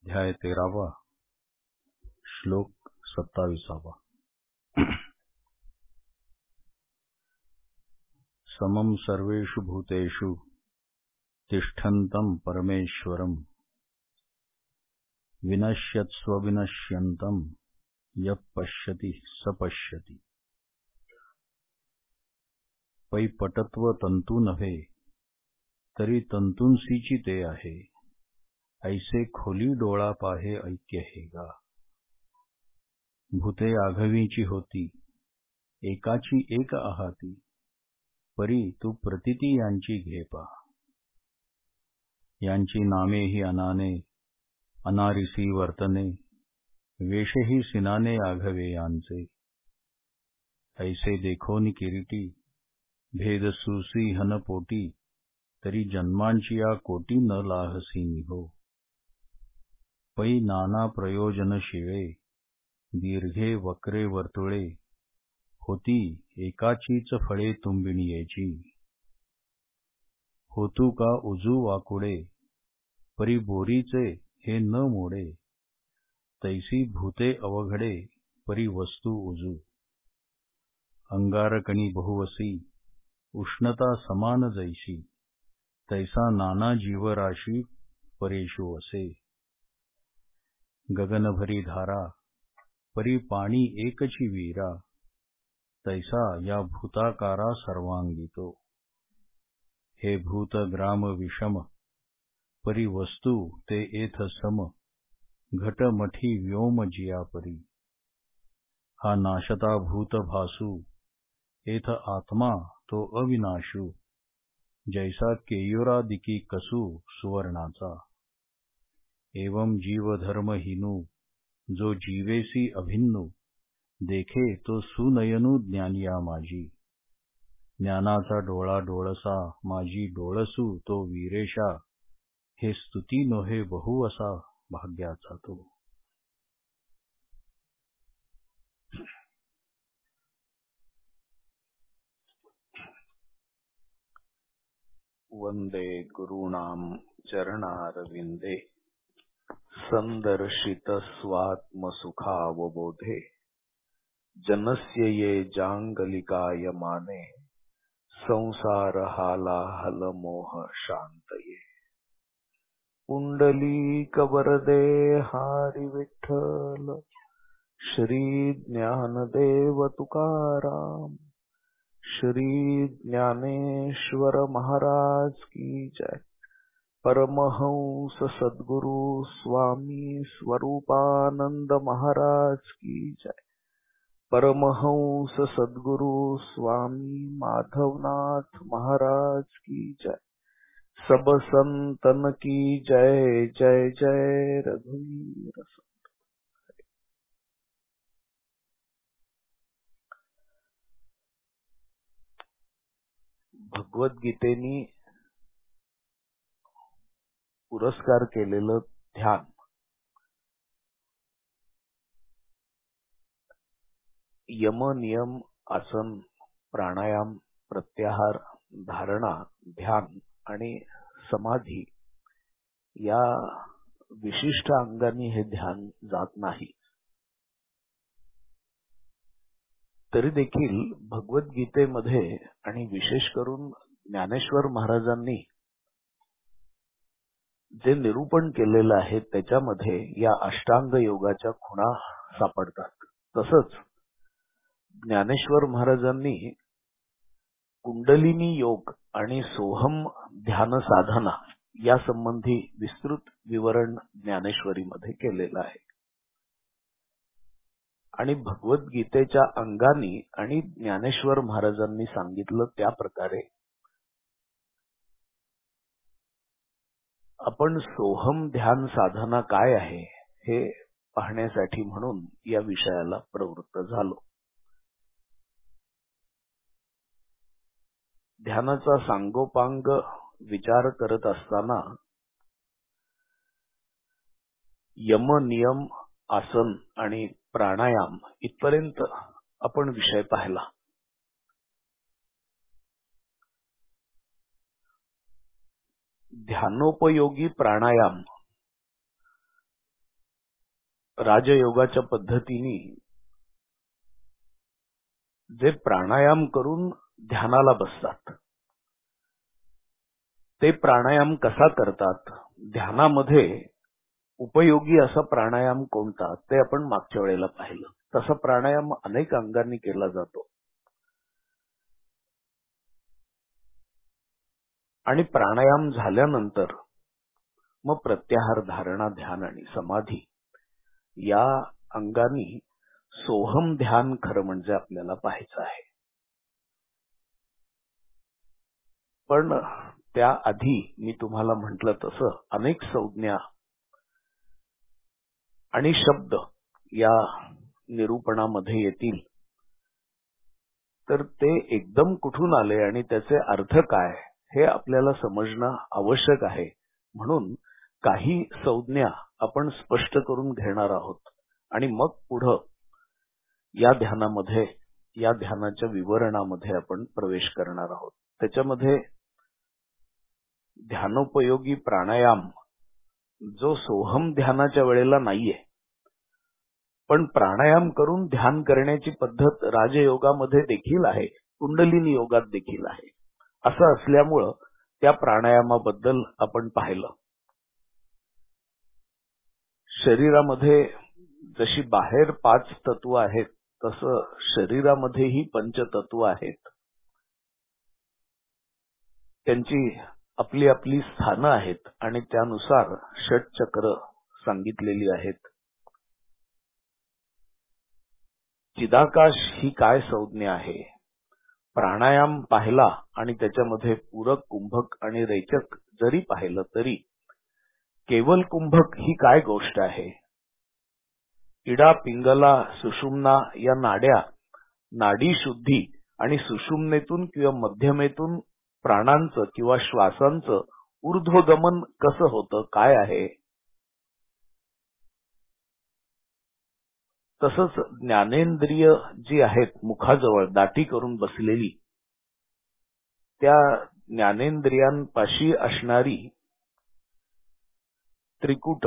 अध्याय 13 श्लोक 27. समं सर्वेषु भूतेषु तिष्ठन्तं परमेश्वरं विनश्यत्स्व विनश्यन्तं यः पश्यति स पश्यति. पै पटत्व तंतू नव्हे तरी तंतूंसीची ते आहे, ऐसे खोली डोळा पाहे ऐक्य हे गा. भूते आघवीची होती एकाची एक आहाती, परी तू प्रतिती यांची घे पा. यांची नामे ही अनाने अनारिसी वर्तने, वेशही सिनाने आघवे यांचे. ऐसे देखोनी किरीटी भेद सुसी हन पोटी, तरी जन्मांची या कोटी न लाहसी निहो. पै नाना प्रयोजन शिळे दीर्घे वक्रे वर्तुळे, होती एकाचीच फळे तुंबिणीयेची. होतू का उजू वाकुडे परी बोरीचे हे न मोडे, तैसी भूते अवघडे परी वस्तू उजू. अंगारकणी बहुवसी उष्णता समान जैशी, तैसा नाना जीवराशी परेषु वसे. गगनभरी धारा परी पाणी एकची वीरा, तैसा या भूताकारा सर्वांगितो. हे भूत ग्राम विषम परी वस्तू ते एथ सम, घट मठी व्योम जिया परी. हा नाशता भूत भासू एथ आत्मा तो अविनाशू, जैसा केयुरादिकी कसू सुवर्णाचा. एवं जीव धर्म हिनू जो जीवेसी अभिन्नू, देखे तो सुनयनू ज्ञानिया माझी. ज्ञानाचा डोळा डोळसा माझी डोळसू तो वीरेशा, हे स्तुती नोहे बहु असा भाग्याचा तो. वंदे गुरूणां चरणारविंदे, संदर्शित स्वात्मसुखावबोधे. जनस्य ये जांगलिकायमाने, संसार हालाहल मोह शांतये. पुंडलीकवरदे हरी विठ्ठल, श्री ज्ञानदेव तुकाराम, श्री ज्ञानेश्वर महाराज की जय. परमहंस सद्गुरु स्वामी स्वरूपानंद महाराज की जय. परमहंस सद्गुरु स्वामी माधवनाथ महाराज की जय. सब संतन की जय. जय जय रघुवीर. भगवद्गीतेनी पुरस्कार केलेलं ध्यान यम नियम आसन प्राणायाम प्रत्याहार धारणा ध्यान आणि समाधी या विशिष्ट अंगांनी हे ध्यान जात नाही. तरी देखील भगवद्गीतेमध्ये आणि विशेष करून ज्ञानेश्वर महाराजांनी जे निरूपण केलेलं आहे त्याच्यामध्ये या अष्टांग योगाच्या खुणा सापडतात. तसंच ज्ञानेश्वर महाराजांनी कुंडलिनी योग आणि सोहम ध्यान साधना या संबंधी विस्तृत विवरण ज्ञानेश्वरीमध्ये केलेलं आहे. आणि भगवद्गीतेच्या अंगांनी आणि ज्ञानेश्वर महाराजांनी सांगितलं त्या प्रकारे आपण सोहम ध्यान साधना काय आहे हे पाहण्यासाठी म्हणून या विषयाला प्रवृत्त झालो. ध्यानाचा सांगोपांग विचार करत असताना यम नियम आसन आणि प्राणायाम इथपर्यंत आपण विषय पाहिला. ध्यानोपयोगी प्राणायाम राजयोगाच्या पद्धतीने जे प्राणायाम करून ध्यानाला बसतात ते प्राणायाम कसा करतात, ध्यानामध्ये उपयोगी असा प्राणायाम कोणता ते आपण मागच्या वेळेला पाहिलं. तसा प्राणायाम अनेक अंगांनी केला जातो आणि प्राणायाम झाल्यानंतर मग प्रत्याहार, धारणा, ध्यान आणि समाधी या अंगांनी सोहम ध्यान खरं म्हणजे आपल्याला पाहायचं आहे. पण त्याआधी मी तुम्हाला म्हटलं तसं अनेक संज्ञा आणि शब्द या निरूपणामध्ये येतील, तर ते एकदम कुठून आले आणि त्याचे अर्थ काय हे आपल्याला समजणं आवश्यक आहे. म्हणून काही संज्ञा आपण स्पष्ट करून घेणार आहोत आणि मग पुढं या ध्यानामध्ये, या ध्यानाच्या विवरणामध्ये आपण प्रवेश करणार आहोत. त्याच्यामध्ये ध्यानोपयोगी प्राणायाम जो सोहम ध्यानाच्या वेळेला नाहीये, पण प्राणायाम करून ध्यान करण्याची पद्धत राजयोगामध्ये देखील आहे, कुंडलिनी योगात देखील आहे. असं असल्यामुळं त्या प्राणायामाबद्दल आपण पाहिलं. शरीरामध्ये जशी बाहेर 5 तत्व आहेत तसं शरीरामध्येही पंचतत्व आहेत. त्यांची आपली आपली स्थानं आहेत आणि त्यानुसार षटचक्र सांगितलेली आहेत. चिदाकाश ही काय संज्ञा आहे, प्राणायाम पाहिला आणि त्याच्यामध्ये पूरक, कुंभक आणि रेचक जरी पाहिलं तरी केवल कुंभक ही काय गोष्ट आहे. इडा, पिंगला, सुषुम्ना या नाड्या नाडी शुद्धी आणि सुषुम्नेतून किंवा मध्यमेतून प्राणांचं किंवा श्वासांचं ऊर्ध्वगमन कसं होतं, काय आहे. तसंच ज्ञानेंद्रिय जी आहेत मुखाजवळ दाटी करून बसलेली, त्या ज्ञानेंद्रियांपाशी असणारी त्रिकुट,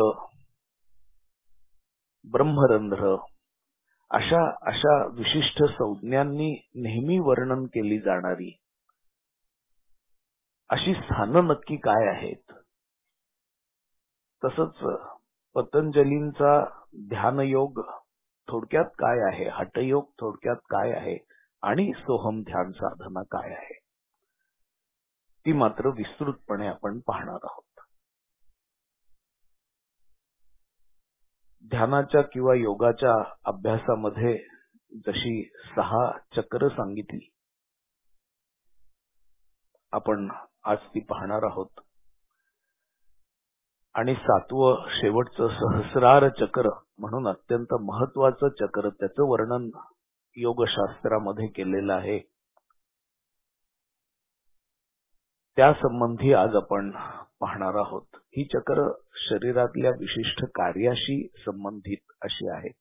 ब्रह्मरंध्र अशा विशिष्ट संज्ञांनी नेहमी वर्णन केली जाणारी अशी स्थानं नक्की काय आहेत. तसंच पतंजलींचा ध्यानयोग थोडक्यात काय आहे, हठयोग थोडक्यात काय आहे आणि सोहम ध्यान साधना काय आहे ती मात्र विस्तृतपणे आपण पाहणार आहोत. ध्यानाच्या किंवा योगाच्या अभ्यासामध्ये जशी 6 चक्र सांगितली, आपण आज ती पाहणार आहोत. आणि 7वं शेवटचं सहस्रार चक्र म्हणून अत्यंत महत्वाचं चक्र, त्याचं वर्णन योगशास्त्रामध्ये केलेलं आहे. त्यासंबंधी आज आपण पाहणार आहोत. ही चक्र शरीरातल्या विशिष्ट कार्याशी संबंधित अशी आहेत.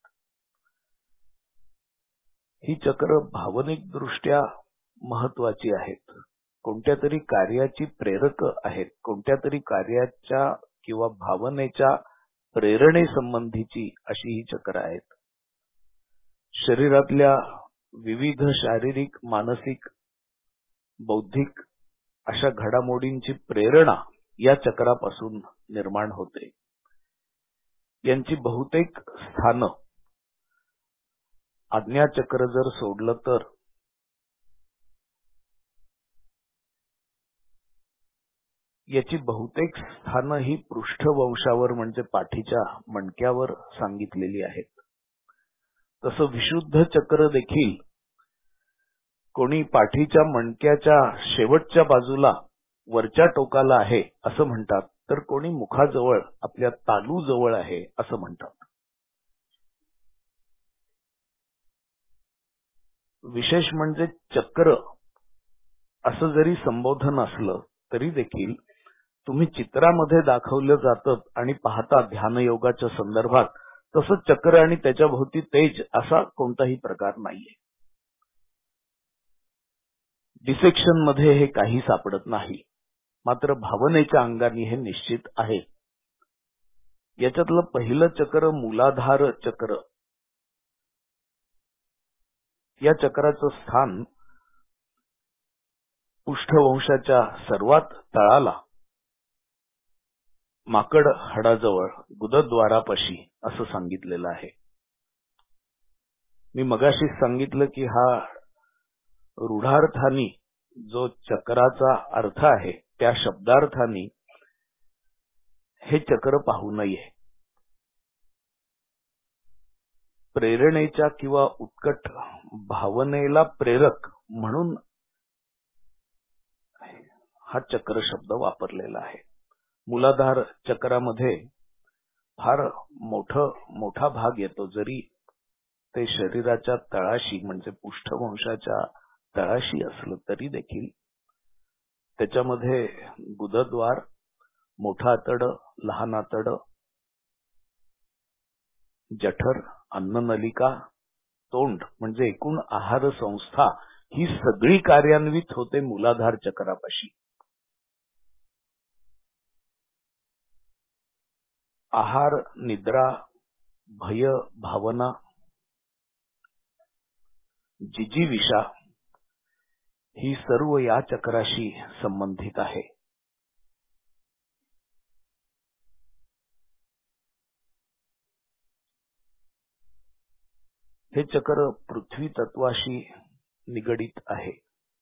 ही चक्र भावनिक दृष्ट्या महत्वाची आहेत, कोणत्या तरी कार्याची प्रेरक आहेत, कोणत्या तरी कार्याच्या किंवा भावनेच्या प्रेरणेसंबंधीची अशी ही चक्र आहेत. शरीरातल्या विविध शारीरिक, मानसिक, बौद्धिक अशा घडामोडींची प्रेरणा या चक्रापासून निर्माण होते. यांची बहुतेक स्थानं आज्ञाचक्र जर सोडलं तर याची बहुतेक स्थानं ही पृष्ठवंशावर म्हणजे पाठीच्या मणक्यावर सांगितलेली आहेत. तसं विशुद्ध चक्र देखील कोणी पाठीच्या मणक्याच्या शेवटच्या बाजूला वरच्या टोकाला आहे असं म्हणतात, तर कोणी मुखाजवळ आपल्या तालू जवळ आहे असं म्हणतात. विशेष म्हणजे चक्र असं जरी संबोधन असलं तरी देखील तुम्ही चित्रामध्ये दाखवलं जातं आणि पाहता ध्यानयोगाच्या संदर्भात, तसं चक्र आणि त्याच्या भोवती तेज असा कोणताही प्रकार नाहीये. डिसेक्शन मध्ये हे काही सापडत नाही, मात्र भावनेच्या अंगाने हे निश्चित आहे. याच्यातलं पहिलं चक्र मूलाधार चक्र. या चक्राचं स्थान पृष्ठवंशाच्या सर्वात तळाला माकड हाडाजवळ गुदद्वारापाशी असं सांगितलेलं आहे. मी मगाशी सांगितलं की हा रूढार्थानी जो चक्राचा अर्थ आहे त्या शब्दार्थानी हे चक्र पाहू नये. प्रेरणेच्या किंवा उत्कट भावनेला प्रेरक म्हणून हा चक्र शब्द वापरलेला आहे. मूलाधार चक्रामध्ये फार मोठा भाग येतो. जरी ते शरीराच्या तळाशी म्हणजे पृष्ठवंशाच्या तळाशी असलं तरी देखील त्याच्यामध्ये गुदद्वार, मोठं आतड, लहान आतड, जठर, अन्ननलिका, तोंड म्हणजे एकूण आहार संस्था ही सगळी कार्यान्वित होते मूलाधार चक्रापाशी. आहार, निद्रा, भय, भावना, जिजीविषा ही सर्व या चक्राशी संबंधित आहे. हे चक्र पृथ्वी तत्वाशी निगडित आहे.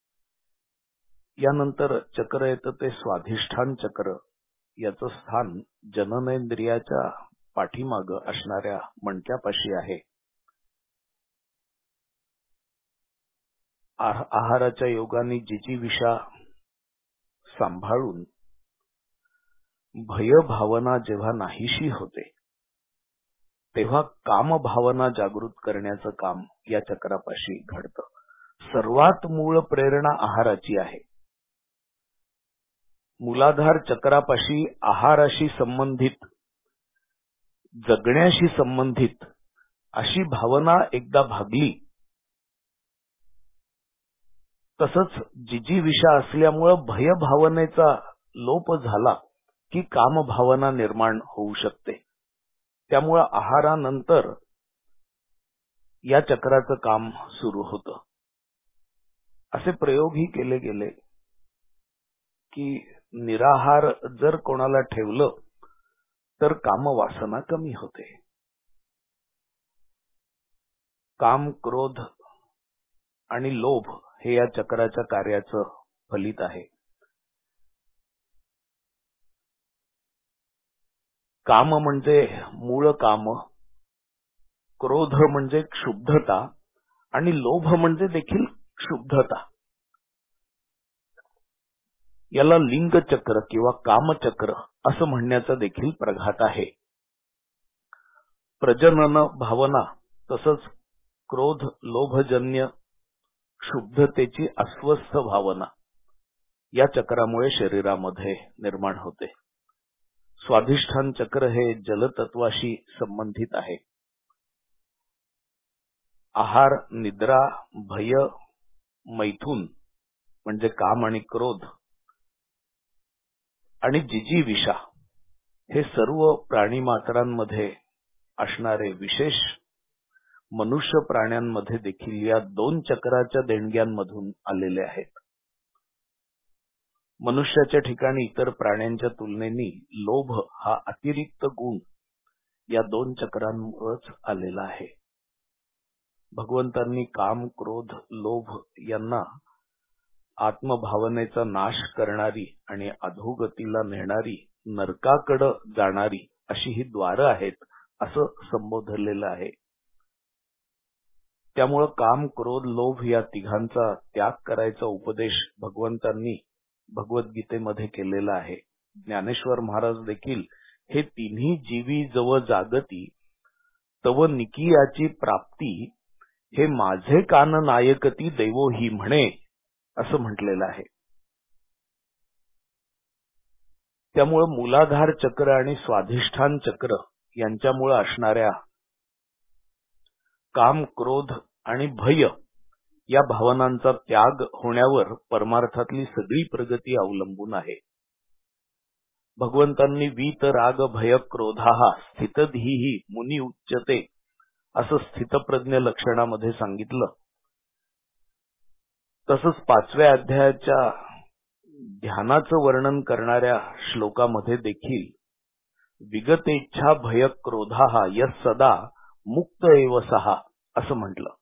यानंतर चक्र येतं ते स्वाधिष्ठान चक्र. याचं स्थान जननेंद्रियाच्या पाठीमाग असणाऱ्या मणक्यापाशी आहे. आहाराच्या योगाने जिजीविषा सांभाळून भय भावना जेव्हा नाहीशी होते तेव्हा काम भावना जागृत करण्याचं काम या चक्रापाशी घडतं. सर्वात मूळ प्रेरणा आहाराची आहे. मूलाधार चक्रापाशी आहाराशी संबंधित, जगण्याशी संबंधित अशी भावना एकदा भागली, तसंच जिजीविषा असल्यामुळं भय भावनेचा लोप झाला की काम भावना निर्माण होऊ शकते. त्यामुळं आहारानंतर या चक्राचं काम सुरू होतं. असे प्रयोगही केले गेले की निराहार जर कोणाला ठेवलं तर कामवासना कमी होते. काम, क्रोध आणि लोभ हे या चक्राच्या कार्याचं फलित आहे. काम म्हणजे मूळ काम, क्रोध म्हणजे क्षुब्धता आणि लोभ म्हणजे देखील क्षुब्धता. याला लिंग चक्र किंवा कामचक्र असं म्हणण्याचा देखील प्रघात आहे. प्रजनन भावना तसंच क्रोध, लोभजन्य क्षुब्धतेची अस्वस्थ भावना या चक्रामुळे शरीरामध्ये निर्माण होते. स्वाधिष्ठान चक्र हे जलतत्वाशी संबंधित आहे. आहार, निद्रा, भय, मैथुन म्हणजे काम आणि क्रोध आणि जिजीविषा हे सर्व प्राणी मात्रांमध्ये असणारे विशेष मनुष्य प्राण्यांमध्ये देखील या दोन चक्राच्या देणग्यांमधून आलेले आहेत. मनुष्याच्या ठिकाणी इतर प्राण्यांच्या तुलनेने लोभ हा अतिरिक्त गुण या दोन चक्रांमुळेच आलेला आहे. भगवंतांनी काम, क्रोध, लोभ यांना आत्मभावनेचा नाश करणारी आणि अधोगतीला नेणारी, नरकाकडे जाणारी अशी ही द्वारं आहेत असं संबोधलेलं आहे. त्यामुळं काम, क्रोध, लोभ या तिघांचा त्याग करायचा उपदेश भगवंतांनी भगवद्गीतेमध्ये केलेला आहे. ज्ञानेश्वर महाराज देखील हे तिन्ही जीवी जव जागती तव निकियाची प्राप्ती हे माझे कान नायकती देवो ही म्हणे असं म्हटलेलं आहे. त्यामुळं मूलाधार चक्र आणि स्वाधिष्ठान चक्र यांच्यामुळे असणाऱ्या काम, क्रोध आणि भय या भावनांचा त्याग होण्यावर परमार्थातली सगळी प्रगती अवलंबून आहे. भगवंतांनी वीत राग भय क्रोधाहा स्थितधीही मुनी उच्यते असं स्थितप्रज्ञ लक्षणामध्ये सांगितलं. तसंच 5व्या अध्यायाच्या ध्यानाचं वर्णन करणाऱ्या श्लोकामध्ये देखील विगतेच्छा भय क्रोधाहा यस सदा मुक्त एव सहा असं म्हटलं.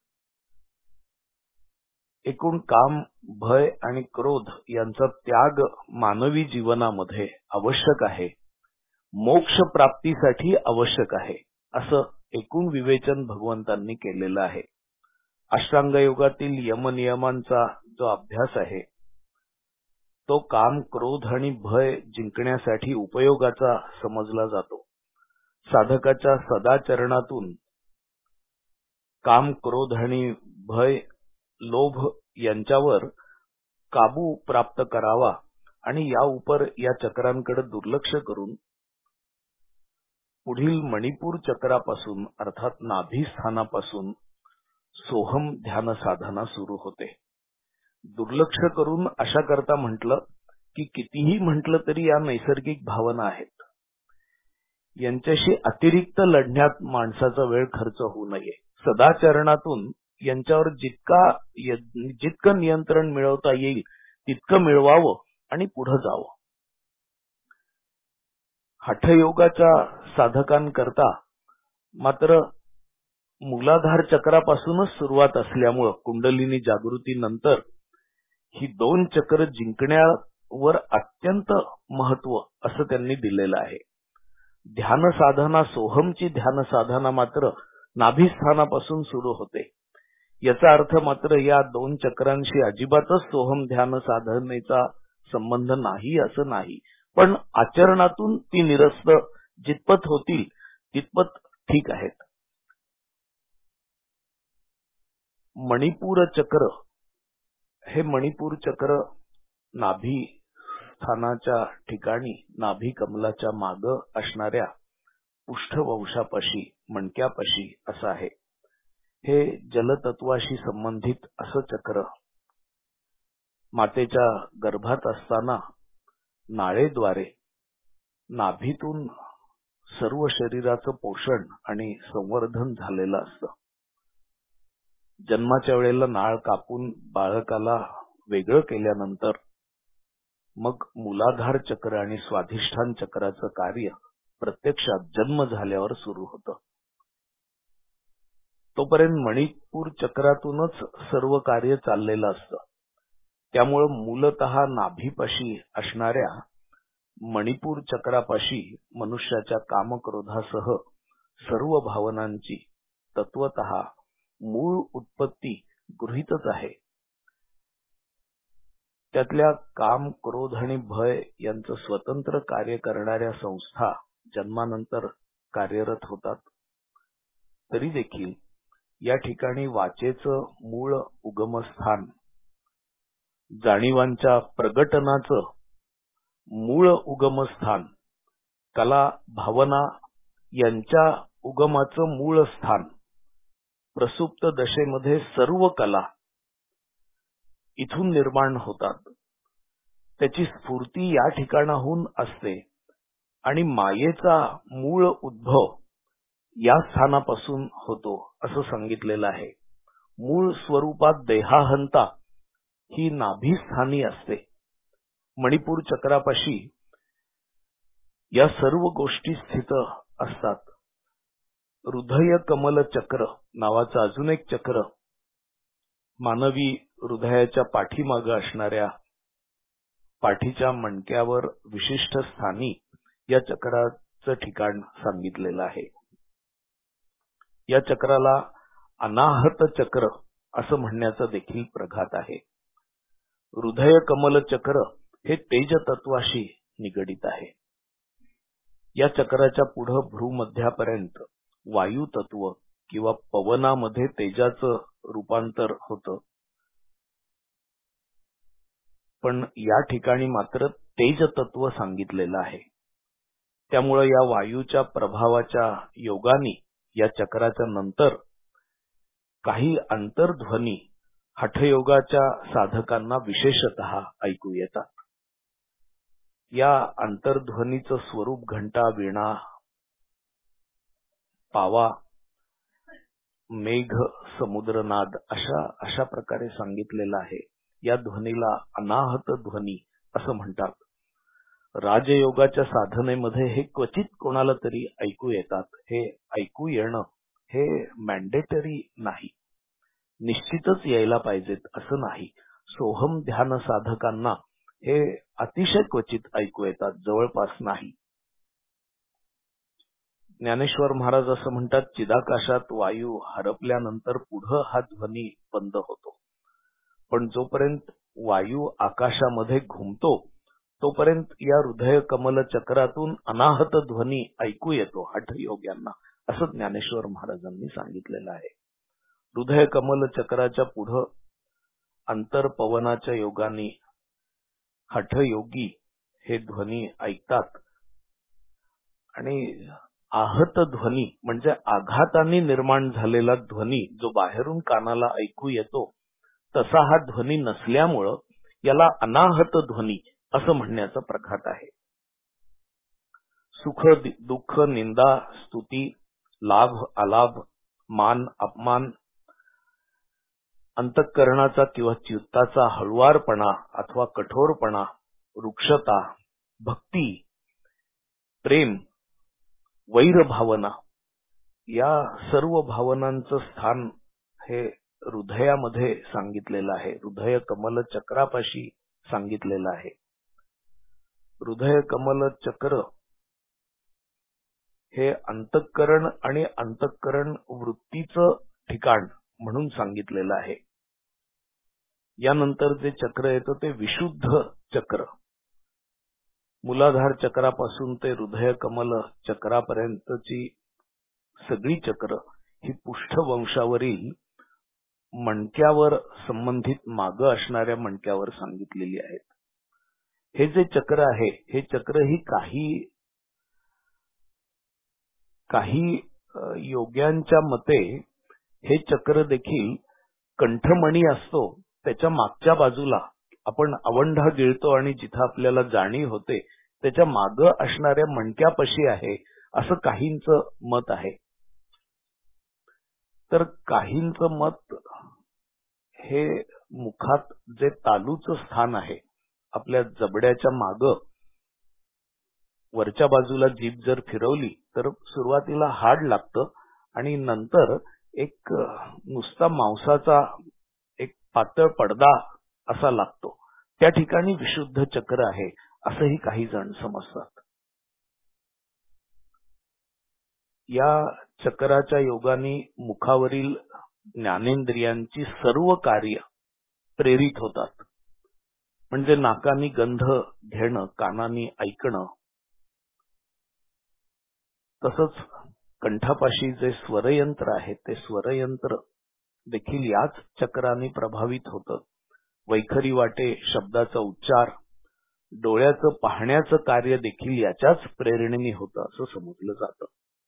एकूण काम, भय आणि क्रोध यांचा त्याग मानवी जीवनामध्ये आवश्यक आहे, मोक्ष प्राप्तीसाठी आवश्यक आहे असं एकूण विवेचन भगवंतांनी केलेलं आहे. अष्टांग योगातील यमनियमांचा जो अभ्यास आहे तो काम, क्रोध आणि भय जिंकण्यासाठी उपयोगाचा समजला जातो. साधकाच्या सदाचरणातून काम, क्रोध आणि भय, लोभ यांच्यावर काबू प्राप्त करावा आणि या चक्रांकडे दुर्लक्ष करून पुढील मणिपूर चक्रापासून अर्थात नाभी स्थानापासून सोहम ध्यान साधना सुरू होते. दुर्लक्ष करून अशा करता म्हटलं की कितीही म्हटलं तरी या नैसर्गिक भावना आहेत, यांच्याशी अतिरिक्त लढण्यात माणसाचा वेळ खर्च होऊ नये. सदाचरणातून यांच्यावर जितकं नियंत्रण मिळवता येईल तितकं मिळवावं आणि पुढे जावं. हठयोगाच्या साधकांकरता मात्र मूलाधार चक्रापासूनच सुरुवात असल्यामुळं कुंडलिनी जागृती नंतर ही 2 चक्र जिंकण्यावर अत्यंत महत्व असं त्यांनी दिलेलं आहे. ध्यान साधना, सोहमची ध्यान साधना मात्र नाभिस्थानापासून सुरू होते. याचा अर्थ मात्र या 2 चक्रांशी अजिबातच सोहम ध्यान साधनेचा संबंध नाही असं नाही, पण आचरणातून ती निरस्त जितपत होतील तितपत ठीक आहेत. मणिपूर चक्र हे मणिपूर चक्र नाभी स्थानाच्या ठिकाणी नाभी कमलाच्या माग असणाऱ्या पृष्ठवंशापाशी, मणक्यापाशी असं आहे. हे जलतत्वाशी संबंधित असं चक्र मातेच्या गर्भात असताना नाळेद्वारे नाभीतून सर्व शरीराचं पोषण आणि संवर्धन झालेलं असतं. जन्माच्या वेळेला नाळ कापून बाळकाला वेगळं केल्यानंतर मग मूलाधार चक्र आणि स्वाधिष्ठान चक्राचं कार्य प्रत्यक्षात जन्म झाल्यावर सुरू होतं. तोपर्यंत मणिपूर चक्रातूनच सर्व कार्य चाललेलं असतं. त्यामुळं मूलतः नाभीपाशी असणाऱ्या मणिपूर चक्रापाशी मनुष्याच्या कामक्रोधासह सर्व भावनांची तत्वतः मूळ उत्पत्ती गृहीतच आहे. त्यातल्या काम, क्रोध आणि भय यांचं स्वतंत्र कार्य करणाऱ्या संस्था जन्मानंतर कार्यरत होतात. तरी देखील या ठिकाणी वाचेचं मूळ उगमस्थान, जाणीवांच्या प्रगटनाचं मूळ उगमस्थान, कला, भावना यांच्या उगमाचं मूळ स्थान, प्रसुप्त दशेमध्ये सर्व कला इथून निर्माण होतात. त्याची स्फूर्ती या ठिकाणाहून असते आणि मायेचा मूळ उद्भव या स्थानापासून होतो असं सांगितलेलं आहे. मूळ स्वरूपात देहाहंता ही नाभीस्थानी असते. मणिपूर चक्रापाशी या सर्व गोष्टी स्थित असतात. हृदय कमल चक्र नावाचं अजून एक चक्र मानवी हृदयाच्या पाठीमागे असणाऱ्या पाठीच्या मणक्यावर विशिष्ट स्थानी या चक्राचं ठिकाण सांगितलेलं आहे. या चक्राला अनाहत चक्र असं म्हणण्याचा देखील प्रघात आहे. हृदय कमल चक्र हे तेज तत्वाशी निगडित आहे. या चक्राच्या पुढे भ्रूमध्यापर्यंत वायू तत्व किंवा पवनामध्ये तेजाचं रूपांतर होतं, पण या ठिकाणी मात्र तेज तत्व सांगितलेलं आहे. त्यामुळे या वायूच्या प्रभावाच्या योगाने या चक्राच्या नंतर काही अंतर्ध्वनी हठयोगाच्या साधकांना विशेषतः ऐकू येतात. या अंतर्ध्वनीचं स्वरूप घंटा, वीणा, पावा, मेघ, समुद्रनाद अशा प्रकारे सांगितलेलं आहे. या ध्वनीला अनाहत ध्वनी असं म्हणतात. राजयोगाच्या साधनेमध्ये हे क्वचित कोणाला तरी ऐकू येतात. हे ऐकू येणं हे मॅन्डेटरी नाही, निश्चितच यायला पाहिजेत असं नाही. सोहम ध्यान साधकांना हे अतिशय क्वचित ऐकू येतात, जवळपास नाही. ज्ञानेश्वर महाराज असं म्हणतात, चिदाकाशात वायू हरपल्यानंतर पुढं हा ध्वनी बंद होतो. पण जोपर्यंत वायू आकाशामध्ये घुमतो तोपर्यंत या हृदय कमल चक्रातून अनाहत ध्वनी ऐकू येतो हठयोग्यांना, असं ज्ञानेश्वर महाराजांनी सांगितलेलं आहे. हृदय कमल चक्राच्या पुढं अंतरपवनाच्या योगाने हठयोगी हे ध्वनी ऐकतात. आणि आहत ध्वनी म्हणजे आघाताने निर्माण झालेला ध्वनी जो बाहेरून कानाला ऐकू येतो, तसा हा ध्वनी नसल्यामुळं याला अनाहत ध्वनी असं म्हणण्याचा प्रघात आहे. सुख दुःख, निंदा स्तुती, लाभ अलाभ, मान अपमान, अंतःकरणाचा किंवा चित्ताचा हळुवारपणा अथवा कठोरपणा, रुक्षता, भक्ती, प्रेम, वैर भावना, या सर्व भावनांचं स्थान हे हृदयामध्ये सांगितलेलं आहे. हृदय कमल चक्रापाशी सांगितलेलं आहे. हृदय कमल चक्र हे अंतःकरण आणि अंतःकरण वृत्तीचं ठिकाण म्हणून सांगितलेलं आहे. यानंतर जे चक्र येतं ते विशुद्ध चक्र. मूलाधार चक्रापासून ते हृदय कमल चक्रापर्यंतची सगळी चक्र ही पुष्ठवंशावरील मणक्यावर संबंधित मागं असणाऱ्या मणक्यावर सांगितलेली आहेत. हे जे चक्र आहे हे चक्र ही काही योग्यांच्या मते हे चक्र देखील कंठमणी असतो त्याच्या मागच्या बाजूला आपण आवंढा गिळतो आणि जिथं आपल्याला जाणीव होते त्याच्या मागं असणाऱ्या मणक्यापाशी आहे असं काहींचं मत आहे. तर काहींचं मत हे मुखात जे तालूचं स्थान आहे, आपल्या जबड्याच्या मागं वरच्या बाजूला जीभ जर फिरवली तर सुरुवातीला हाड लागतं आणि नंतर एक नुसता मांसाचा एक पातळ पडदा असा लागतो. त्या ठिकाणी विशुद्ध चक्र आहे असंही काही जण समजतात. या चक्राच्या योगाने मुखावरील ज्ञानेंद्रियांची सर्व कार्य प्रेरित होतात. म्हणजे नाकानी गंध घेणं, कानानी ऐकणं, तसंच कंठापाशी जे स्वरयंत्र आहे ते स्वरयंत्र देखील याच चक्राने प्रभावित होतं. वैखरी वाटे शब्दाचा उच्चार, डोळ्याचं पाहण्याचं कार्य देखील याच्याच प्रेरणेने होतं असं समजलं जातं.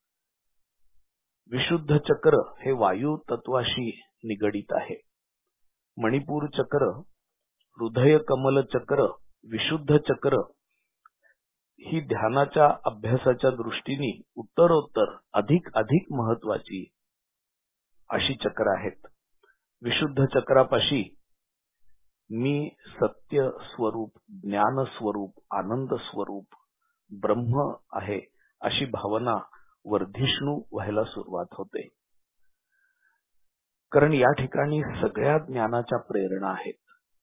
विशुद्ध चक्र हे वायू तत्वाशी निगडित आहे. मणिपूर चक्र, हृदय कमल चक्र, विशुद्ध चक्र ही ध्यानाच्या अभ्यासाच्या दृष्टीने उत्तरोत्तर अधिक महत्वाची अशी चक्र आहेत. विशुद्ध चक्रापाशी मी सत्य स्वरूप, ज्ञान स्वरूप, आनंद स्वरूप, ब्रह्म आहे अशी भावना वर्धिष्णू व्हायला सुरुवात होते. कारण या ठिकाणी सगळ्या ज्ञानाच्या प्रेरणा आहेत.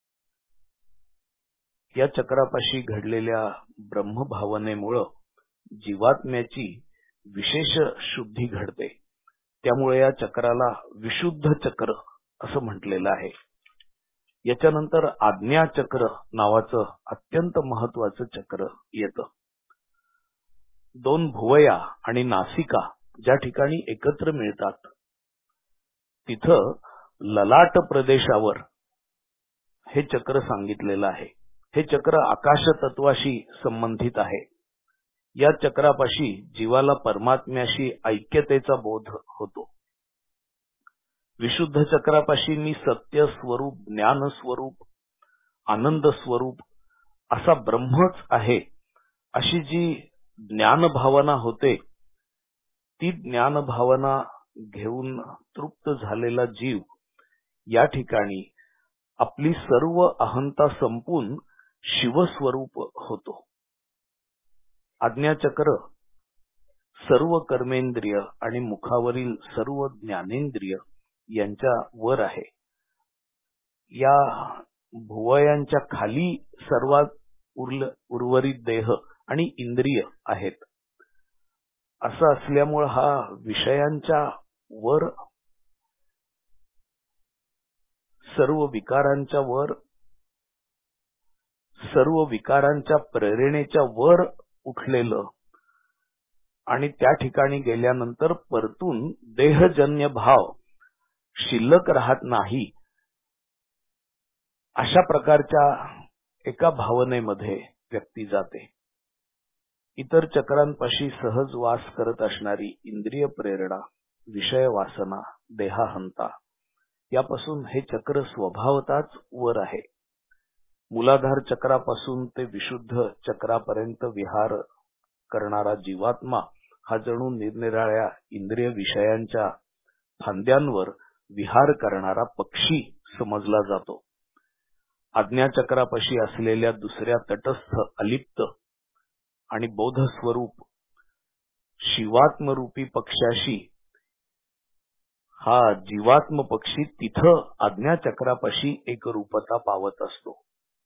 या चक्रापाशी घडलेल्या ब्रह्मभावनेमुळं जीवात्म्याची विशेष शुद्धी घडते. त्यामुळे या चक्राला विशुद्ध चक्र असं म्हटलेलं आहे. याच्यानंतर आज्ञा चक्र नावाचं अत्यंत महत्वाचं चक्र येतं. दोन भुवया आणि नासिका ज्या ठिकाणी एकत्र मिळतात तिथं ललाट प्रदेशावर हे चक्र सांगितलेलं आहे. हे चक्र आकाश तत्वाशी संबंधित आहे. या चक्रापाशी जीवाला परमात्म्याशी ऐक्यतेचा बोध होतो. विशुद्ध चक्रापाशी मी सत्य स्वरूप, ज्ञान स्वरूप, आनंद स्वरूप असा ब्रह्मच आहे अशी जी ज्ञान भावना होते, ती ज्ञान भावना घेऊन तृप्त झालेला जीव या ठिकाणी आपली सर्व अहंता संपून शिवस्वरूप होतो. आज्ञाचक्र सर्व कर्मेंद्रिय आणि मुखावरील सर्व ज्ञानेंद्रिय यांच्या वर आहे. या भुवयांच्या खाली सर्वात उर्वरित देह आणि इंद्रिय आहेत. असं असल्यामुळे हा विषयांच्या वर, सर्व विकारांच्या वर, सर्व विकारांच्या प्रेरणेच्या वर उठलेलं आणि त्या ठिकाणी गेल्यानंतर परतून देहजन्य भाव शिल्लक राहत नाही, अशा प्रकारच्या एका भावनेमध्ये व्यक्ती जाते. इतर चक्रांपाशी सहज वास करत असणारी इंद्रिय प्रेरणा, विषय वासना, देहाहंता यापासून हे चक्र स्वभावताच वर आहे. मूलाधार चक्रापासून ते विशुद्ध चक्रापर्यंत विहार करणारा जीवात्मा हा जणू निरनिराळ्या इंद्रिय विषयांच्या फांद्यांवर विहार करणारा पक्षी समजला जातो. आज्ञाचक्रापाशी असलेल्या दुसऱ्या तटस्थ, अलिप्त आणि बोध स्वरूप शिवात्मरूपी पक्षाशी हा जीवात्म पक्षी तिथं आज्ञाचक्रापाशी एकरूपता पावत असतो.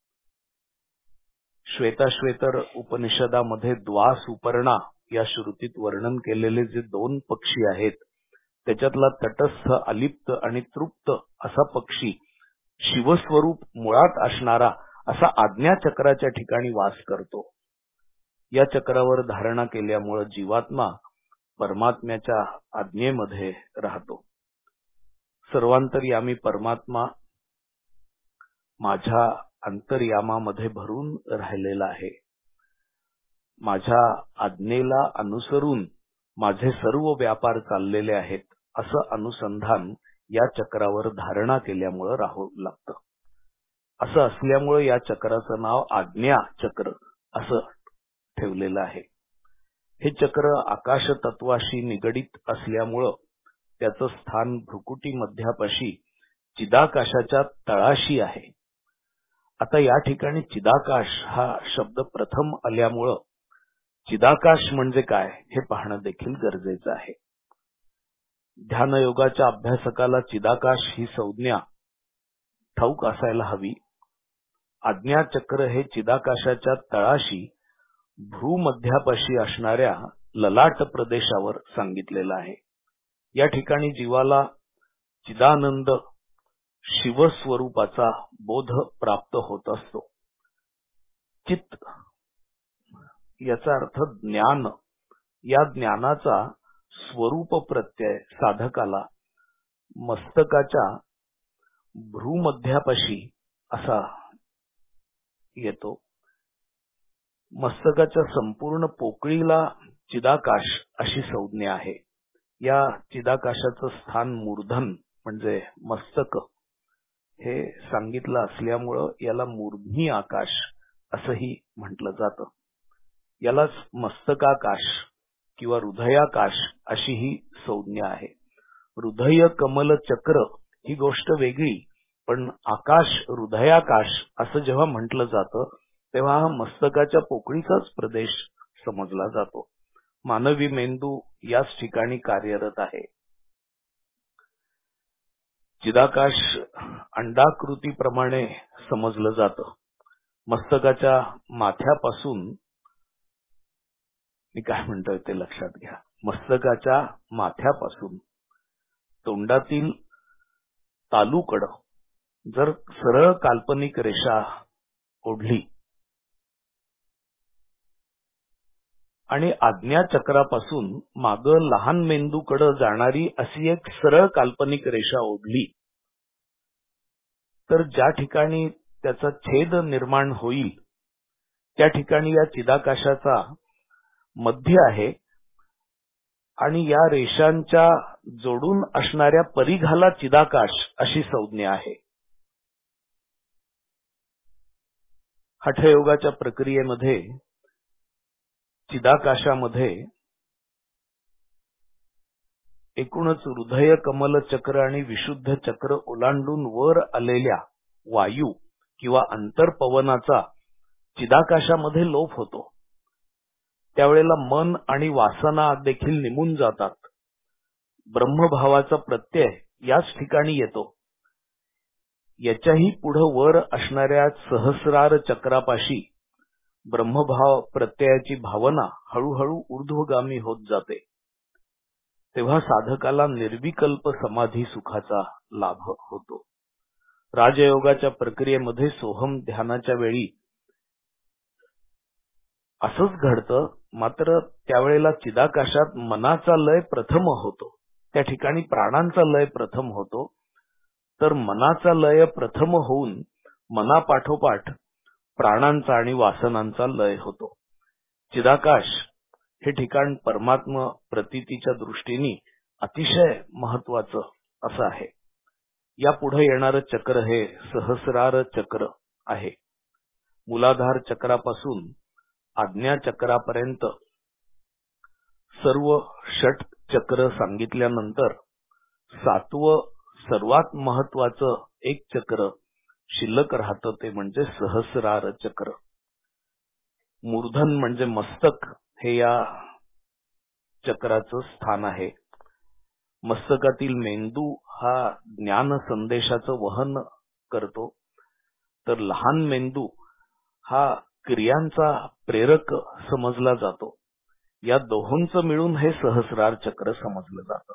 श्वेताश्वेतर उपनिषदामध्ये द्वास उपर्णा या श्रुतीत वर्णन केलेले जे दोन पक्षी आहेत, त्याच्यातला तटस्थ, अलिप्त आणि तृप्त असा पक्षी शिवस्वरूप मुळात असणारा असा आज्ञाचक्राच्या ठिकाणी वास करतो. या चक्रावर धारणा केल्यामुळे जीवात्मा परमात्म्याच्या आज्ञेमध्ये राहतो. सर्वांतर्यामी परमात्मा माझ्या अंतर्यामामध्ये भरून राहिलेला आहे. माझ्या आज्ञेला अनुसरून माझे सर्व व्यापार चाललेले आहेत, असं अनुसंधान या चक्रावर धारणा केल्यामुळे राहू लागतं. असं असल्यामुळे या चक्राचं नाव आज्ञा चक्र असं ठेवलेलं आहे. हे चक्र आकाश तत्वाशी निगडित असल्यामुळं त्याचं स्थान भ्रुकुटी मध्यापाशी चिदाकाशाच्या तळाशी आहे. आता या ठिकाणी चिदाकाश हा शब्द प्रथम आल्यामुळं चिदाकाश म्हणजे काय हे पाहणं देखील गरजेचं आहे. ध्यानयोगाच्या अभ्यासकाला चिदाकाश ही संज्ञा ठाऊक असायला हवी. आज्ञाचक्र हे चिदाकाशाच्या तळाशी भ्रूमध्यापाशी असणाऱ्या ललाट प्रदेशावर सांगितलेलं आहे. या ठिकाणी जीवाला चिदानंद शिवस्वरूपाचा बोध प्राप्त होत असतो. चित्त याचा अर्थ ज्ञान. या ज्ञानाचा स्वरूप प्रत्यय साधकाला मस्तकाच्या भ्रूमध्यापाशी असा येतो. मस्तकाच्या संपूर्ण पोकळीला चिदाकाश अशी संज्ञा आहे. या चिदाकाशाचं स्थान मूर्धन म्हणजे मस्तक हे सांगितलं असल्यामुळं याला मूर्ध्नी आकाश असंही म्हटलं जातं. यालाच मस्तकाकाश किंवा हृदयाकाश अशी ही संज्ञा आहे. हृदय कमल चक्र ही गोष्ट वेगळी, पण आकाश, हृदयाकाश असं जेव्हा म्हटलं जातं तेव्हा हा मस्तकाच्या पोकळीचाच प्रदेश समजला जातो. मानवी मेंदू याच ठिकाणी कार्यरत आहे. चिदाकाश अंडाकृतीप्रमाणे समजलं जातं. मस्तकाच्या माथ्यापासून, मी काय म्हणतोय ते लक्षात घ्या, मस्तकाच्या माथ्यापासून तोंडातील तालूकडं जर सरळ काल्पनिक रेषा ओढली आणि आज्ञाचक्रापासून माग लहान मेंदूकडे जाणारी अशी एक सरळ काल्पनिक रेषा ओढली तर ज्या ठिकाणी त्याचा छेद निर्माण होईल त्या ठिकाणी या चिदाकाशाचा मध्य आहे आणि या रेषांच्या जोडून असणाऱ्या परिघाला चिदाकाश अशी संज्ञा आहे. हठयोगाच्या प्रक्रियेमध्ये चिदाकाशामध्ये एकूणच हृदय कमल चक्र आणि विशुद्ध चक्र ओलांडून वर आलेल्या वायू किंवा अंतर्पवनाचा चिदाकाशामध्ये लोप होतो. त्यावेळेला मन आणि वासना देखील निमून जातात. ब्रह्मभावाचा प्रत्यय याच ठिकाणी येतो. याच्याही पुढे वर असणाऱ्या सहस्रार चक्रापाशी ब्रह्मभाव प्रत्ययाची भावना हळूहळू ऊर्ध्वगामी होत जाते. तेव्हा साधकाला निर्विकल्प समाधी सुखाचा लाभ होतो. राजयोगाच्या प्रक्रियेमध्ये सोहम ध्यानाच्या वेळी असंच घडतं. मात्र त्यावेळेला चिदाकाशात मनाचा लय प्रथम होतो. त्या ठिकाणी प्राणांचा लय प्रथम होतो. तर मनाचा लय प्रथम होऊन मनापाठोपाठ प्राणांचा आणि वासनांचा लय होतो. चिदाकाश हे ठिकाण परमात्मा प्रतीतीच्या दृष्टीने अतिशय महत्वाचं असं आहे. यापुढे येणारं चक्र हे सहस्रार चक्र आहे. मूलाधार चक्रापासून आज्ञा चक्रापर्यंत सर्व षट चक्र सांगितल्यानंतर सातवं सर्वात महत्वाचं एक चक्र शिल्लक राहतं, ते म्हणजे सहस्रार चक्र. मूर्धन म्हणजे मस्तक हे या चक्राचं स्थान आहे. मस्तकातील मेंदू हा ज्ञान संदेशाचं वहन करतो, तर लहान मेंदू हा क्रियांचा प्रेरक समजला जातो. या दोहोंचं मिळून हे सहस्रार चक्र समजलं जातं.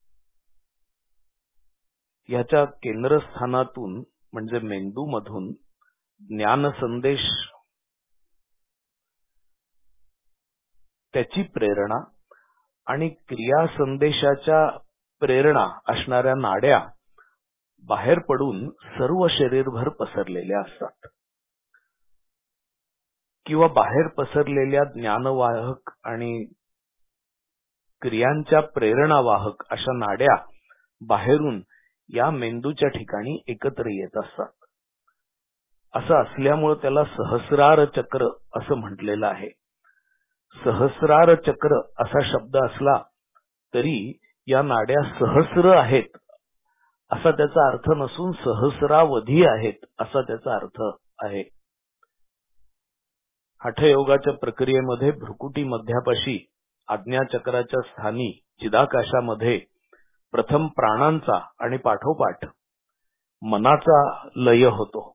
याच्या केंद्रस्थानातून म्हणजे मेंदूमधून ज्ञान संदेश, त्याची प्रेरणा आणि क्रिया संदेशाच्या प्रेरणा असणाऱ्या नाड्या बाहेर पडून सर्व शरीरभर पसरलेल्या असतात. किंवा बाहेर पसरलेल्या ज्ञानवाहक आणि क्रियांच्या प्रेरणावाहक अशा नाड्या बाहेरून या मेंदूच्या ठिकाणी एकत्र येत असतात. असं असल्यामुळे त्याला सहस्रार चक्र असं म्हटलेलं आहे. सहस्रार चक्र असा शब्द असला तरी या नाड्या सहस्र आहेत असा त्याचा अर्थ नसून सहस्रावधी आहेत असा त्याचा अर्थ आहे. हठयोगाच्या प्रक्रियेमध्ये भ्रुकुटी मध्यापाशी आज्ञाचक्राच्या स्थानी चिदाकाशामध्ये प्रथम प्राणांचा आणि पाठोपाठ मनाचा लय होतो.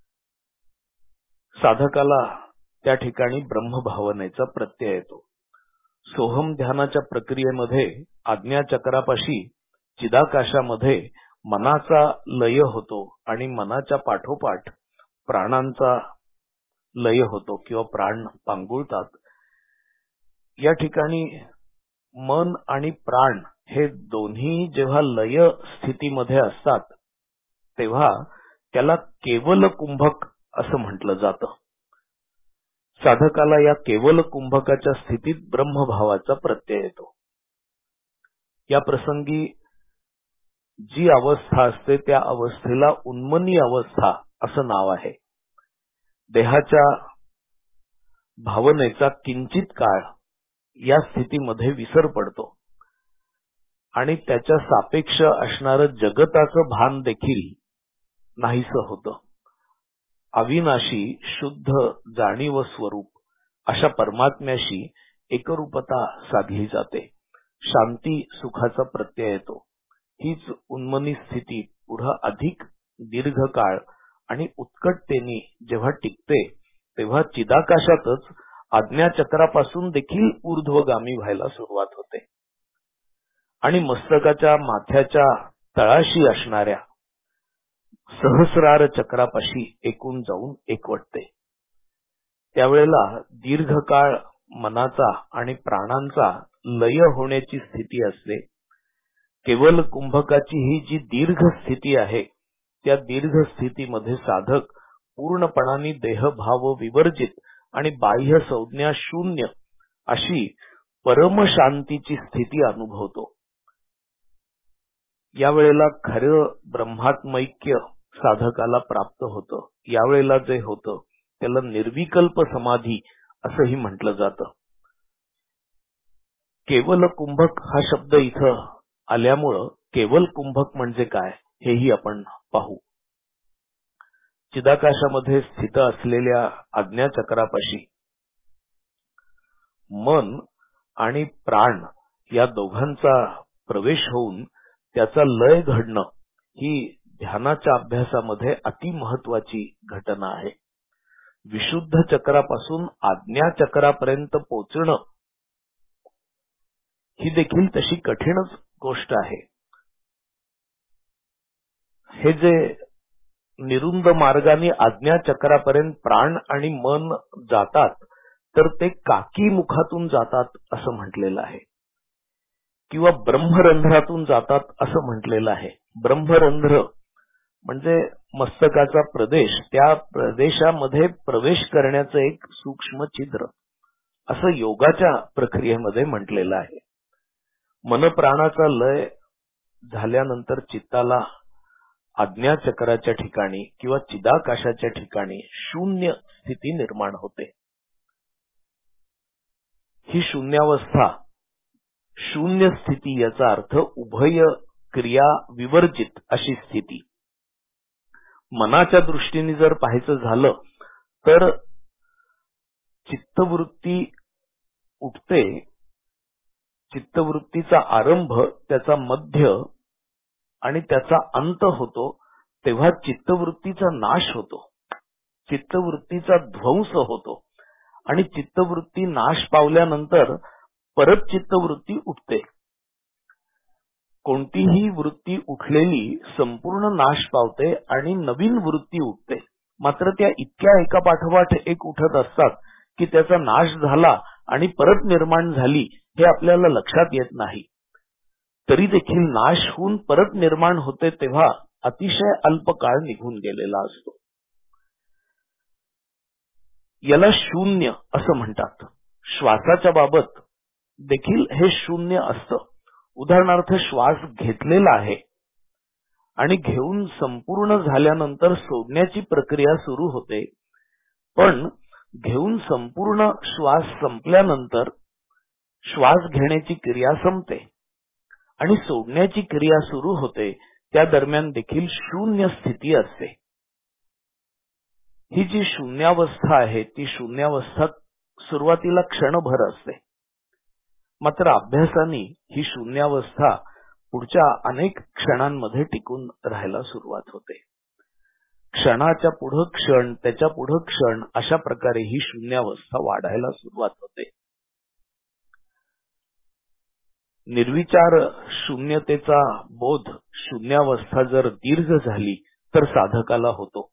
साधकाला त्या ठिकाणी ब्रह्मभावनेचा प्रत्यय येतो. सोहम ध्यानाच्या प्रक्रियेमध्ये आज्ञाचक्रापाशी चिदाकाशामध्ये मनाचा लय होतो आणि मनाच्या पाठोपाठ प्राणांचा लय होतो किंवा प्राण पांगुळतात. या ठिकाणी मन आणि प्राण हे दोन्ही जेव्हा लय स्थितीमध्ये असतात तेव्हा त्याला केवल कुंभक असं म्हटलं जातं. साधकाला या केवल कुंभकाच्या स्थितीत ब्रह्मभावाचा प्रत्यय येतो. या प्रसंगी जी अवस्था असते त्या अवस्थेला उन्मनी अवस्था असं नाव आहे. देहाच्या भावनेचा किंचित काळ या स्थितीमध्ये विसर पडतो आणि त्याच्या सापेक्ष असणारं जगताचं भान देखील नाहीसं होतं. अविनाशी शुद्ध जाणीव स्वरूप अशा परमात्म्याशी एकरूपता साधली जाते. शांती सुखाचा प्रत्यय येतो. हीच उन्मनी स्थिती पुढे अधिक दीर्घकाळ आणि उत्कटतेने जेव्हा टिकते तेव्हा चिदाकाशातच आज्ञाचक्रापासून देखील ऊर्ध्वगामी व्हायला सुरुवात होते आणि मस्तकाच्या माथ्याच्या तळाशी असणाऱ्या सहस्रार चक्रापाशी एकूण जाऊन एकवटते. त्यावेळेला दीर्घकाळ मनाचा आणि प्राणांचा लय होण्याची स्थिती असते. केवल कुंभकाची ही जी दीर्घ स्थिती आहे त्या दीर्घ स्थितीमध्ये साधक पूर्णपणाने देहभाव विवर्जित आणि बाह्य संज्ञा शून्य अशी परमशांतीची स्थिती अनुभवतो. यावेळेला खरं ब्रह्मात्मैक्य साधकाला प्राप्त होतं. यावेळेला जे होतं त्याला निर्विकल्प समाधी असंही म्हटलं जातं. केवल कुंभक हा शब्द इथं आल्यामुळं केवल कुंभक म्हणजे काय हेही आपण पाहू. चिदाकाशामध्ये स्थित असलेल्या आज्ञाचक्रापाशी मन आणि प्राण या दोघांचा प्रवेश होऊन त्याचा लय घडणं ही ध्यानाच्या अभ्यासामध्ये अति महत्वाची घटना आहे. विशुद्ध चक्रापासून आज्ञाचक्रापर्यंत पोचणं ही देखील तशी कठीणच गोष्ट आहे. हे जे निरुंद मार्गाने आज्ञाचक्रापर्यंत प्राण आणि मन जातात तर ते काकी मुखातून जातात असं म्हटलेलं आहे किंवा ब्रह्मरंध्रातून जातात असं म्हटलेलं आहे. ब्रह्मरंध्र म्हणजे मस्तकाचा प्रदेश, त्या प्रदेशामध्ये प्रवेश करण्याचं एक सूक्ष्म छिद्र असं योगाच्या प्रक्रियेमध्ये म्हटलेलं आहे. मनप्राणाचा लय झाल्यानंतर चित्ताला आज्ञाचक्राच्या ठिकाणी किंवा चिदाकाशाच्या ठिकाणी शून्य स्थिती निर्माण होते. ही शून्यावस्था, शून्य स्थिती याचा अर्थ उभय क्रिया विवर्जित अशी स्थिती. मनाच्या दृष्टीने जर पाहायचं झालं तर चित्तवृत्ती उठते, चित्तवृत्तीचा आरंभ, त्याचा मध्य आणि त्याचा अंत होतो, तेव्हा चित्तवृत्तीचा नाश होतो, चित्तवृत्तीचा ध्वंस होतो आणि चित्तवृत्ती नाश पावल्यानंतर परत चित्तवृत्ती उठते. कोणतीही वृत्ती उठलेली संपूर्ण नाश पावते आणि नवीन वृत्ती उठते. मात्र त्या इतक्या एका पाठोपाठ एक उठत असतात की त्याचा नाश झाला आणि परत निर्माण झाली हे आपल्याला लक्षात येत नाही. तरी देखील नाश होऊन परत निर्माण होते तेव्हा अतिशय अल्प काळ निघून गेलेला असतो. याला शून्य असं म्हणतात. श्वासाच्या बाबत देखील हे शून्य असतं. उदाहरणार्थ श्वास घेतलेला आहे आणि घेऊन संपूर्ण झाल्यानंतर सोडण्याची प्रक्रिया सुरू होते, पण घेऊन संपूर्ण श्वास संपल्यानंतर श्वास घेण्याची क्रिया संपते आणि सोडण्याची क्रिया सुरू होते. त्या दरम्यान देखील शून्य स्थिती असते. ही जी शून्यावस्था आहे ती शून्यावस्था सुरुवातीला क्षणभर असते. मात्र अभ्यासाने ही शून्यावस्था पुढच्या अनेक क्षणांमध्ये टिकून राहायला सुरुवात होते. क्षणाच्या पुढे क्षण, त्याच्या पुढे क्षण, अशा प्रकारे ही शून्यावस्था वाढायला सुरुवात होते. निर्विचार शून्यतेचा बोध शून्यावस्था जर दीर्घ झाली तर साधकाला होतो.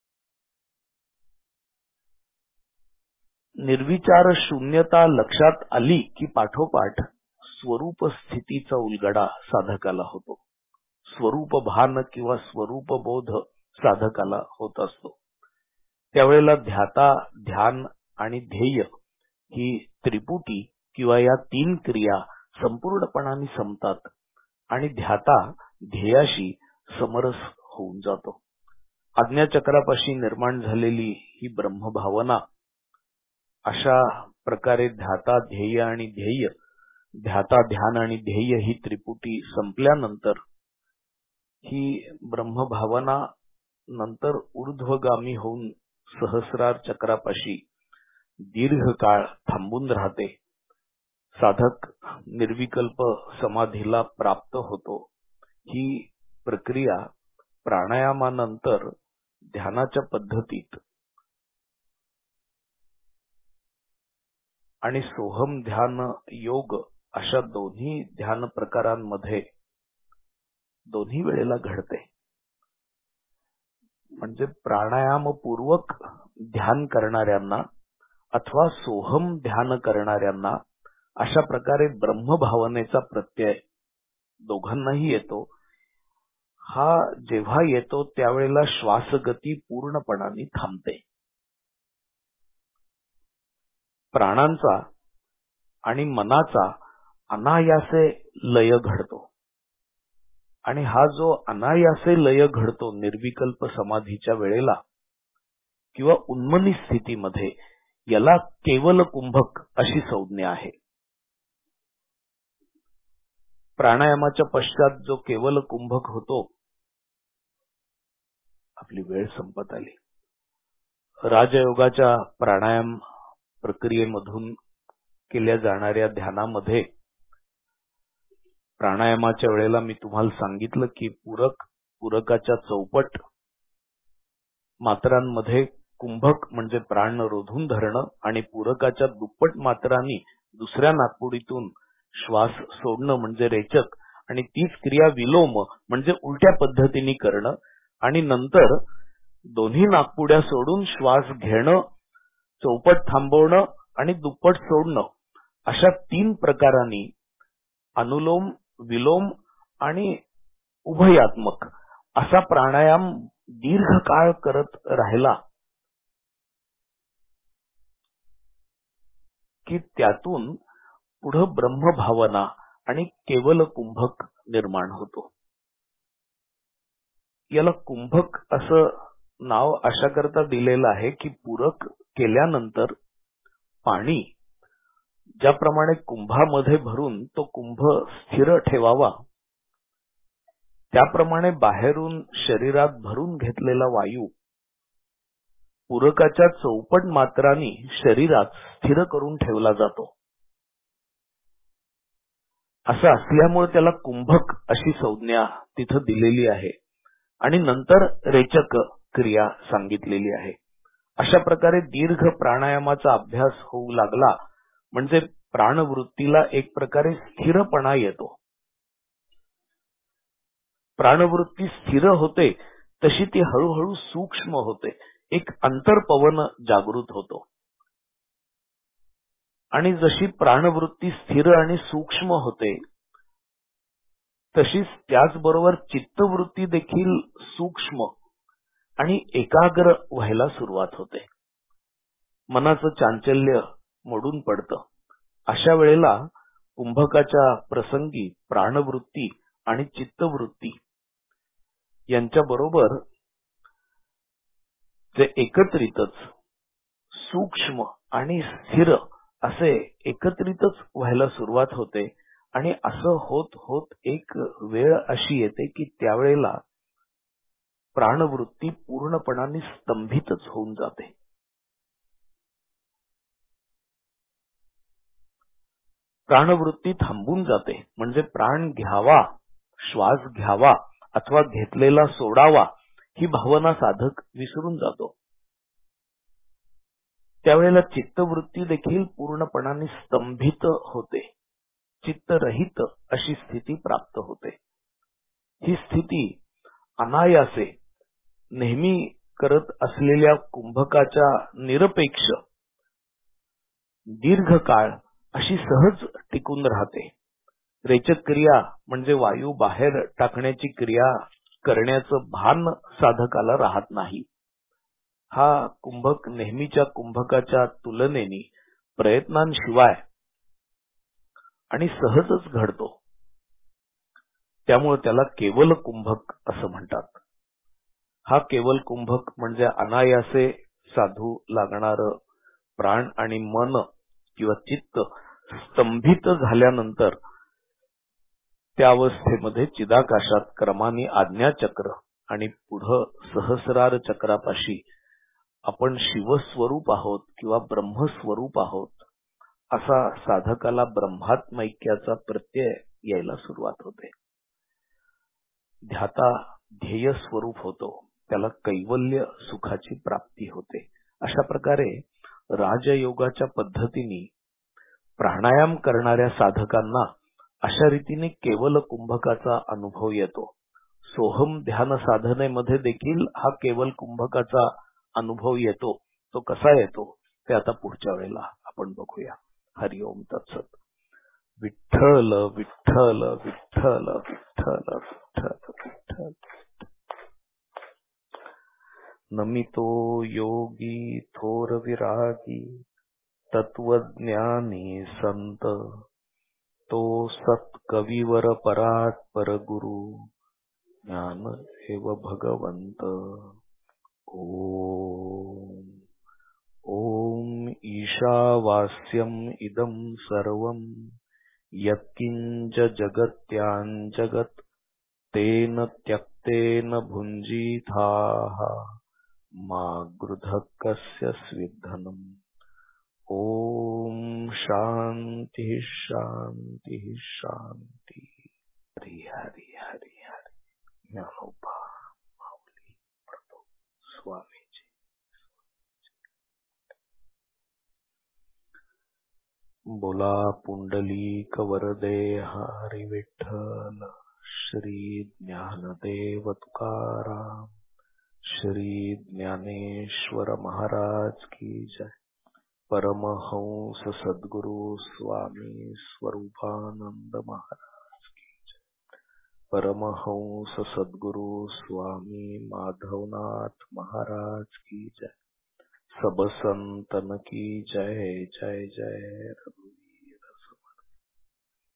निर्विचार शून्यता लक्षात आली की पाठोपाठ स्वरूप स्थितीचा उलगडा साधकाला होतो. स्वरूप भान किंवा स्वरूप बोध साधकाला होत असतो. त्यावेळेला ध्याता, ध्यान आणि ध्येय ही त्रिपुटी किंवा या तीन क्रिया संपूर्णपणाने संपतात आणि ध्याता ध्येयाशी समरस होऊन जातो. आज्ञाचक्रापाशी निर्माण झालेली ही ब्रह्मभावना अशा प्रकारे ध्याता, ध्येय आणि ध्येय, ध्याता, ध्यान आणि ध्येय ही त्रिपुटी संपल्यानंतर ही ब्रह्मभावना नंतर ऊर्ध्वगामी होऊन सहस्रार चक्रापाशी दीर्घकाळ थांबून राहते. साधक निर्विकल्प समाधीला प्राप्त होतो. ही प्रक्रिया प्राणायामानंतर ध्यानाच्या पद्धतीत आणि सोहम ध्यान योग अशा दोन्ही ध्यान प्रकारांमध्ये दोन्ही वेळेला घडते. म्हणजे प्राणायाम पूर्वक ध्यान करणाऱ्यांना अथवा सोहम ध्यान करणाऱ्यांना अशा प्रकारे ब्रह्मभावनेचा प्रत्यय दोघांनाही येतो. हा जेव्हा येतो त्यावेळेला श्वासगती पूर्णपणाने थांबते. प्राणांचा आणि मनाचा अनायासे लय घडतो आणि हा जो अनायासे लय घडतो निर्विकल्प समाधीच्या वेळेला किंवा उन्मनी स्थितीमध्ये, याला केवल कुंभक अशी संज्ञा आहे. प्राणायामाच्या पश्चात जो केवल कुंभक होतो. आपली वेळ संपत आली. राजयोगाच्या प्राणायाम प्रक्रियेमधून केल्या जाणाऱ्या ध्यानामध्ये प्राणायामाच्या वेळेला मी तुम्हाला सांगितलं की पूरकाच्या चौपट मात्रांमध्ये कुंभक म्हणजे प्राण रोधून धरणं आणि पूरकाच्या दुप्पट मात्रांनी दुसऱ्या नाकपुडीतून श्वास सोडणं म्हणजे रेचक, आणि तीच क्रिया विलोम म्हणजे उलट्या पद्धतीने करणं, आणि नंतर दोन्ही नाकपुड्या सोडून श्वास घेणं, चौपट थांबवणं आणि दुप्पट सोडणं, अशा 3 प्रकारांनी अनुलोम विलोम आणि उभयात्मक असा प्राणायाम दीर्घकाळ करत राहिला की त्यातून पुढे ब्रह्मभावना आणि केवल कुंभक निर्माण होतो. याला कुंभक असं नाव अशा करता दिलेलं आहे की पूरक केल्यानंतर पाणी ज्याप्रमाणे कुंभामध्ये भरून तो कुंभ स्थिर ठेवावा, त्याप्रमाणे बाहेरून शरीरात भरून घेतलेला वायू पूरकाच्या चौपट मात्रांनी शरीरात स्थिर करून ठेवला जातो. असं असल्यामुळे त्याला कुंभक अशी संज्ञा तिथं दिलेली आहे आणि नंतर रेचक क्रिया सांगितलेली आहे. अशा प्रकारे दीर्घ प्राणायामाचा अभ्यास होऊ लागला म्हणजे प्राणवृत्तीला एक प्रकारे स्थिरपणा येतो. प्राणवृत्ती स्थिर होते तशी ती हळूहळू सूक्ष्म होते, एक अंतर्पवन जागृत होतो. आणि जशी प्राणवृत्ती स्थिर आणि सूक्ष्म होते तशीच त्याचबरोबर चित्तवृत्ती देखील सूक्ष्म आणि एकाग्र व्हायला सुरुवात होते. मनाचं चांचल्य मोडून पडतं. अशा वेळेला कुंभकाच्या प्रसंगी प्राणवृत्ती आणि चित्तवृत्ती यांच्या बरोबर जे एकत्रितच सूक्ष्म आणि स्थिर असे एकत्रितच व्हायला सुरुवात होते. आणि असं होत होत एक वेळ अशी येते की त्यावेळेला प्राणवृत्ती पूर्णपणाने स्तंभितच होऊन जाते. प्राणवृत्ती थांबून जाते म्हणजे प्राण घ्यावा, श्वास घ्यावा अथवा घेतलेला सोडावा ही भावना साधक विसरून जातो. त्यावेळेला चित्तवृत्ती देखील पूर्णपणाने स्तंभित होते, चित्तरहित अशी स्थिती प्राप्त होते. ही स्थिती अनायासे नेहमी करत असलेल्या कुंभकाच्या निरपेक्ष दीर्घकाळ अशी सहज टिकून राहते. रेचक क्रिया म्हणजे वायू बाहेर टाकण्याची क्रिया करण्याचं भान साधकाला राहत नाही. हा कुंभक नेहमीच्या कुंभकाच्या तुलनेने प्रयत्नांशिवाय आणि सहजच घडतो. त्यामुळे त्याला केवल कुंभक असं म्हणतात. हा केवल कुंभक म्हणजे अनायासे साधू लागणार प्राण आणि मन किंवा चित्त स्तंभित झाल्यानंतर त्या अवस्थेमध्ये चिदाकाशात क्रमाने आज्ञाचक्र आणि पुढे सहस्रार चक्रापाशी आपण शिवस्वरूप आहोत किंवा ब्रह्मस्वरूप आहोत असा साधकाला ब्रह्मात्मैक्याचा प्रत्यय यायला सुरुवात होते. ध्याता ध्येय स्वरूप होतो, त्याला कैवल्य सुखाची प्राप्ती होते. अशा प्रकारे राजयोगाच्या पद्धतीने प्राणायाम करणाऱ्या साधकांना अशा रीतीने केवल कुंभकाचा अनुभव येतो. सोहम ध्यान साधनेमध्ये देखील हा केवल कुंभकाचा अनुभव येतो. तो कसा येतो ते आता पुढच्या वेळेला आपण बघूया. हरिओम तत्सत. विठ्ठल विठ्ठल विठ्ठल विठ्ठल विठ्ठल विठ्ठल. नमितो योगी थोर विरागी तत्वज्ञानी संत तो सत्कविवर परात पर गुरु ज्ञान एव भगवंत. ओम ओम ईशावास्यम इदं सर्वं यत्किंच जगत्याञ्जगत् तेन त्यक्तेन भुञ्जीथाः मा गृधः कस्य स्विद्धनम्। ओम शांति शांति शांति। हरि हरि हरि हरि। ज्ञानोबा माऊली प्रभू स्वामीजी। बोला पुंडलीक वरदे हरि विठ्ठल, श्री ज्ञानदेव तुकाराम, श्री ज्ञानेश्वर महाराज की जय। परमहंस सद्गुरु स्वामी स्वरूपानंद महाराज की जय। परमहंस सद्गुरु स्वामी माधवनाथ महाराज की जय। सब संतन की जय जय जय।